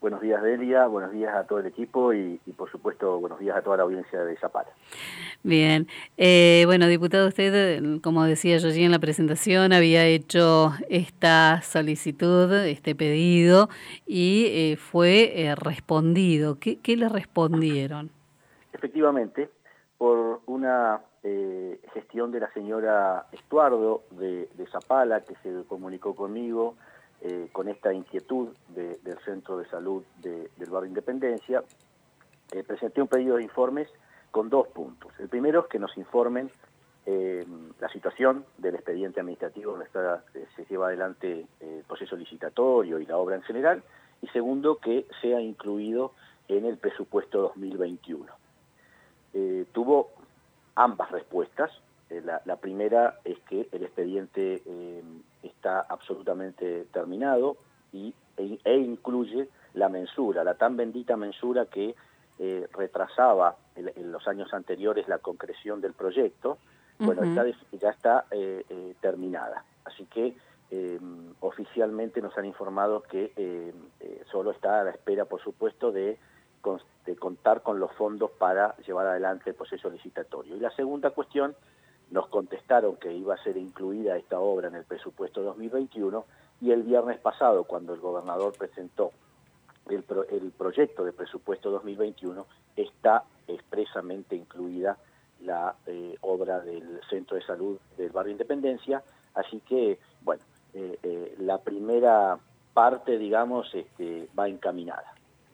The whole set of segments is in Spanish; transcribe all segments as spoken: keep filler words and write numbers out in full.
Buenos días, Delia, buenos días a todo el equipo y, y por supuesto, buenos días a toda la audiencia de Zapala. Bien, eh, bueno, diputado, usted, como decía yo allí en la presentación, había hecho esta solicitud, este pedido, y eh, fue eh, respondido. ¿Qué, qué le respondieron? Efectivamente, por una eh, gestión de la señora Estuardo de, de Zapala, que se comunicó conmigo eh, con esta inquietud de, del Centro de Salud de, del Barrio Independencia, eh, presenté un pedido de informes con dos puntos. El primero es que nos informen eh, la situación del expediente administrativo donde está, eh, se lleva adelante eh, el proceso licitatorio y la obra en general, y segundo, que sea incluido en el presupuesto dos mil veintiuno. Eh, tuvo ambas respuestas. Eh, la, la primera es que el expediente eh, está absolutamente terminado y, e, e incluye la mensura, la tan bendita mensura que eh, retrasaba en, en los años anteriores la concreción del proyecto. Bueno, Uh-huh. está, ya está eh, eh, terminada. Así que eh, oficialmente nos han informado que eh, eh, solo está a la espera, por supuesto, de de contar con los fondos para llevar adelante el proceso licitatorio. Y la segunda cuestión, nos contestaron que iba a ser incluida esta obra en el presupuesto dos mil veintiuno, y el viernes pasado, cuando el gobernador presentó el, pro, el proyecto de presupuesto dos mil veintiuno, está expresamente incluida la eh, obra del Centro de Salud del Barrio Independencia, así que, bueno, eh, eh, la primera parte, digamos, este, va encaminada.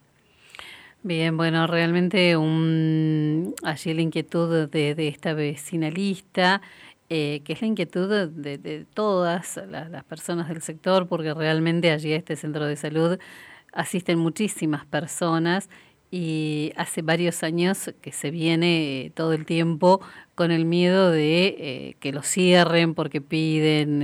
Bien, bueno, realmente un, allí la inquietud de, de esta vecinalista, eh, que es la inquietud de, de todas las, las personas del sector, porque realmente allí a este centro de salud asisten muchísimas personas y hace varios años que se viene eh, todo el tiempo con el miedo de eh, que lo cierren porque piden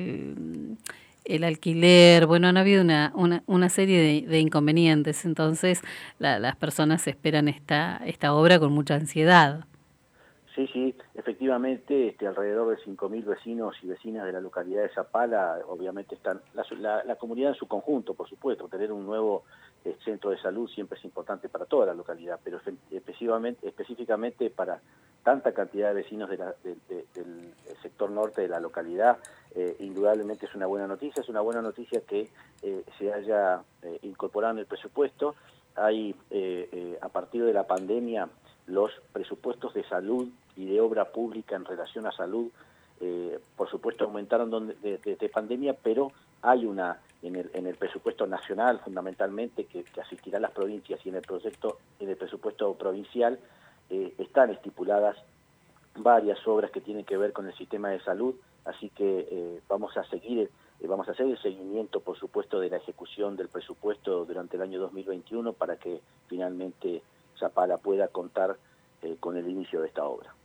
el el alquiler, bueno, han habido una, una, una serie de, de inconvenientes, entonces la, las personas esperan esta, esta obra con mucha ansiedad. Sí, sí, efectivamente, este, alrededor de cinco mil vecinos y vecinas de la localidad de Zapala, obviamente están, la, la, la comunidad en su conjunto, por supuesto, tener un nuevo eh, centro de salud siempre es importante para toda la localidad, pero específicamente, específicamente para tanta cantidad de vecinos de la, de, de, del sector norte de la localidad, eh, indudablemente es una buena noticia, es una buena noticia que eh, se haya eh, incorporado en el presupuesto. Hay, eh, eh, a partir de la pandemia, los presupuestos de salud y de obra pública en relación a salud, eh, por supuesto aumentaron donde, de, de, de pandemia, pero hay una en el, en el presupuesto nacional fundamentalmente que, que asistirá a las provincias, y en el proyecto, en el presupuesto provincial eh, están estipuladas varias obras que tienen que ver con el sistema de salud, así que eh, vamos a seguir, eh, vamos a hacer el seguimiento, por supuesto, de la ejecución del presupuesto durante el año dos mil veintiuno para que finalmente Zapala pueda contar eh, con el inicio de esta obra.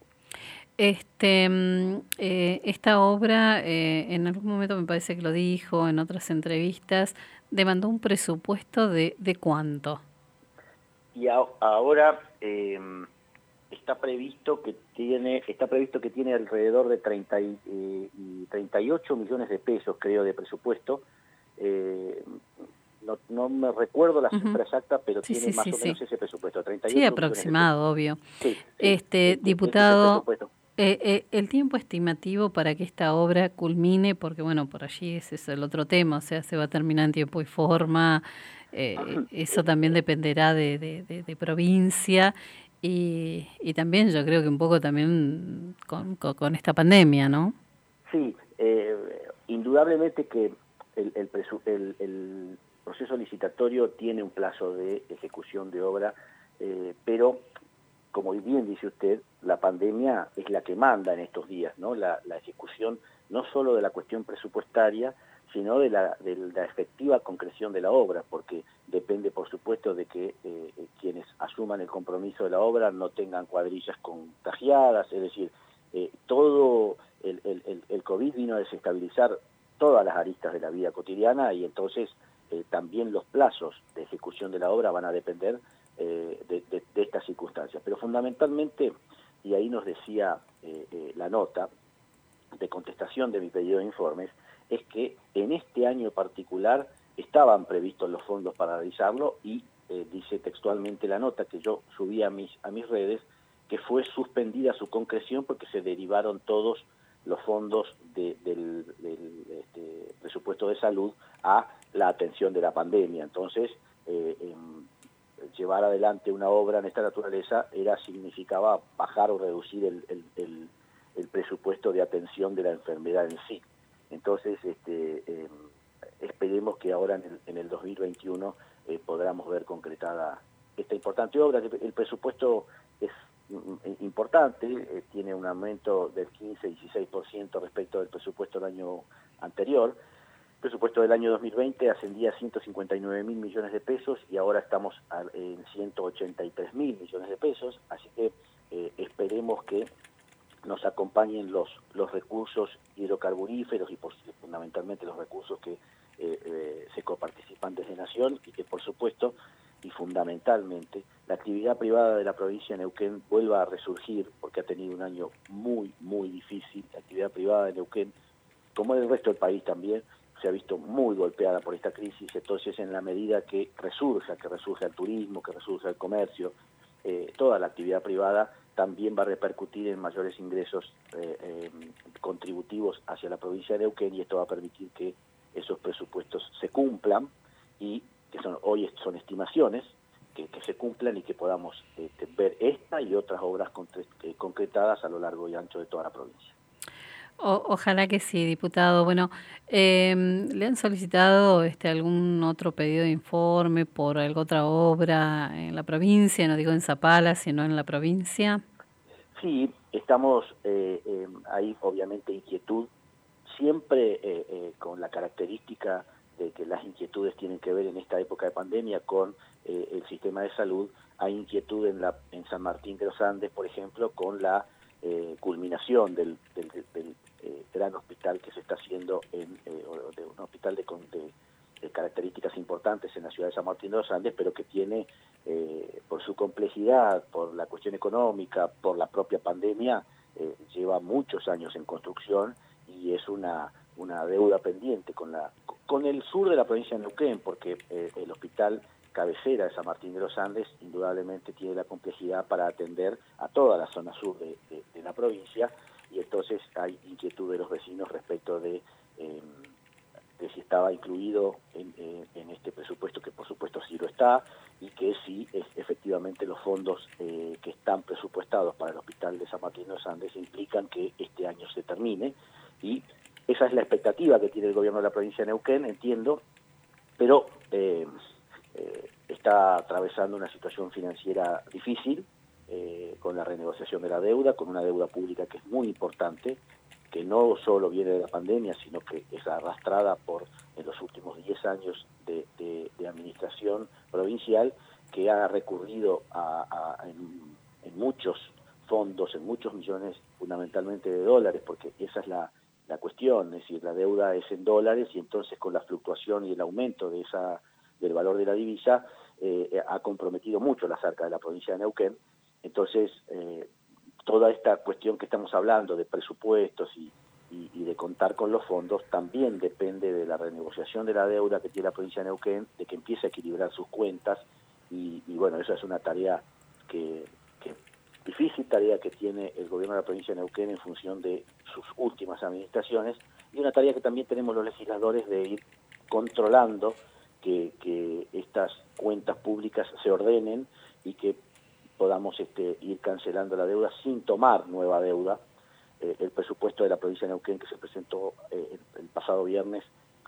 Este, eh, esta obra, eh, en algún momento me parece que lo dijo en otras entrevistas, demandó un presupuesto de, ¿de cuánto? Y a, ahora eh, está previsto que tiene, está previsto que tiene alrededor de treinta y, eh, treinta y ocho millones de pesos, creo, de presupuesto. Eh, no, no me recuerdo la Uh-huh. cifra exacta, pero Sí, tiene sí, más sí, o menos sí. ese presupuesto, treinta y Sí, ocho millones de pesos. aproximado, obvio. Sí, sí, Este, este, ese es el diputado, presupuesto. eh, eh, el tiempo estimativo para que esta obra culmine, porque bueno, por allí ese es el otro tema, o sea, se va a terminar en tiempo y forma, eh, eso también dependerá de, de, de, de provincia y, y también yo creo que un poco también con, con, con esta pandemia, ¿no? Sí, eh, indudablemente que el, el, presu el, el proceso licitatorio tiene un plazo de ejecución de obra, eh, pero como bien dice usted, la pandemia es la que manda en estos días, ¿no? La, la ejecución no solo de la cuestión presupuestaria, sino de la, de la efectiva concreción de la obra, porque depende, por supuesto, de que eh, quienes asuman el compromiso de la obra no tengan cuadrillas contagiadas, es decir, eh, todo el, el, el COVID vino a desestabilizar todas las aristas de la vida cotidiana, y entonces eh, también los plazos de ejecución de la obra van a depender eh, de, de, de estas circunstancias. Pero fundamentalmente, y ahí nos decía eh, eh, la nota de contestación de mi pedido de informes, es que en este año particular estaban previstos los fondos para realizarlo y eh, dice textualmente la nota que yo subí a mis, a mis redes, que fue suspendida su concreción porque se derivaron todos los fondos de, del, del este, presupuesto de salud a la atención de la pandemia. Entonces, eh, eh, llevar adelante una obra en esta naturaleza era significaba bajar o reducir el, el, el, el presupuesto de atención de la enfermedad en sí. Entonces, este, eh, esperemos que ahora en el, en el dos mil veintiuno eh, podamos ver concretada esta importante obra. El presupuesto es importante, eh, tiene un aumento del quince a dieciséis por ciento respecto del presupuesto del año anterior. El presupuesto del año dos mil veinte ascendía a ciento cincuenta y nueve mil millones de pesos y ahora estamos a, en ciento ochenta y tres mil millones de pesos, así que eh, esperemos que nos acompañen los, los recursos hidrocarburíferos y por, fundamentalmente los recursos que eh, eh, se coparticipan desde Nación y que por supuesto y fundamentalmente la actividad privada de la provincia de Neuquén vuelva a resurgir porque ha tenido un año muy, muy difícil. La actividad privada de Neuquén, como el resto del país también, se ha visto muy golpeada por esta crisis. Entonces, en la medida que resurja, que resurja el turismo, que resurja el comercio, eh, toda la actividad privada también va a repercutir en mayores ingresos eh, eh, contributivos hacia la provincia de Neuquén y esto va a permitir que esos presupuestos se cumplan y que son hoy son estimaciones, que, que se cumplan y que podamos eh, ver esta y otras obras eh, concretadas a lo largo y ancho de toda la provincia. O, ojalá que sí, diputado. Bueno, eh, ¿le han solicitado este algún otro pedido de informe por alguna otra obra en la provincia? No digo en Zapala, sino en la provincia. Sí, estamos, eh, eh, hay obviamente inquietud, siempre eh, eh, con la característica de que las inquietudes tienen que ver en esta época de pandemia con eh, el sistema de salud. Hay inquietud en, la, en San Martín de los Andes, por ejemplo, con la eh, culminación del, del, del, del eh, gran hospital que se está haciendo, en eh, de un hospital de, de, de características importantes en la ciudad de San Martín de los Andes, pero que tiene, eh, por su complejidad, por la cuestión económica, por la propia pandemia, eh, lleva muchos años en construcción y es una, una deuda pendiente con, la, con el sur de la provincia de Neuquén, porque eh, el hospital cabecera de San Martín de los Andes indudablemente tiene la complejidad para atender a toda la zona sur de, de, de la provincia y entonces hay inquietud de los vecinos respecto de, eh, de si estaba incluido en, eh, en este presupuesto, que por supuesto sí lo está, y que sí es, efectivamente los fondos eh, que están presupuestados para el hospital de San Martín de los Andes implican que este año se termine y esa es la expectativa que tiene el gobierno de la provincia de Neuquén, entiendo, pero eh, eh, está atravesando una situación financiera difícil, eh, con la renegociación de la deuda, con una deuda pública que es muy importante, que no solo viene de la pandemia, sino que es arrastrada por en los últimos diez años de, de, de administración provincial, que ha recurrido a, a, en, en muchos fondos, en muchos millones fundamentalmente de dólares, porque esa es la, la cuestión, es decir, la deuda es en dólares y entonces con la fluctuación y el aumento de esa del valor de la divisa eh, ha comprometido mucho las arcas de la provincia de Neuquén. Entonces, eh, toda esta cuestión que estamos hablando de presupuestos y, y, y de contar con los fondos también depende de la renegociación de la deuda que tiene la provincia de Neuquén, de que empiece a equilibrar sus cuentas y, y bueno, esa es una tarea que, que difícil tarea que tiene el gobierno de la provincia de Neuquén en función de sus últimas administraciones y una tarea que también tenemos los legisladores de ir controlando que, que estas cuentas públicas se ordenen y que podamos este, ir cancelando la deuda sin tomar nueva deuda. Eh, el presupuesto de la provincia de Neuquén que se presentó eh, el, el pasado viernes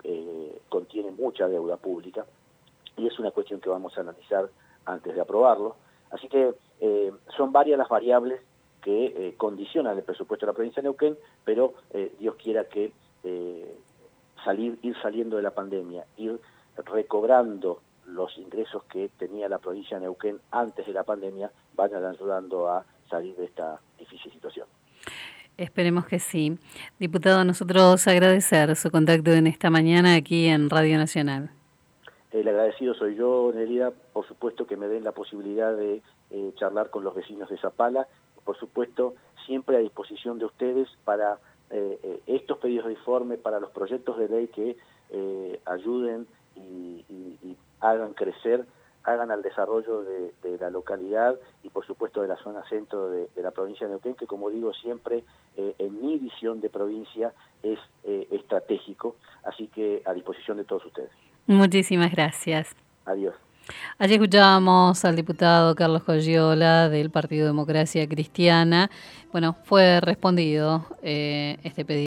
eh, contiene mucha deuda pública y es una cuestión que vamos a analizar antes de aprobarlo. Así que eh, son varias las variables que eh, condicionan el presupuesto de la provincia de Neuquén, pero eh, Dios quiera que eh, salir, ir saliendo de la pandemia, ir recobrando los ingresos que tenía la provincia de Neuquén antes de la pandemia, vayan ayudando a salir de esta difícil situación. Esperemos que sí. Diputado, nosotros agradecer su contacto en esta mañana aquí en Radio Nacional. El agradecido soy yo, Nelida, por supuesto que me den la posibilidad de eh, charlar con los vecinos de Zapala, por supuesto siempre a disposición de ustedes para eh, eh, estos pedidos de informe, para los proyectos de ley que eh, ayuden y, y, y hagan crecer, hagan al desarrollo de, de la localidad y por supuesto de la zona centro de, de la provincia de Neuquén, que como digo siempre, eh, en mi visión de provincia es eh, estratégico, así que a disposición de todos ustedes. Muchísimas gracias. Adiós. Allí escuchábamos al diputado Carlos Coggiola del Partido Democracia Cristiana. Bueno, fue respondido eh, este pedido.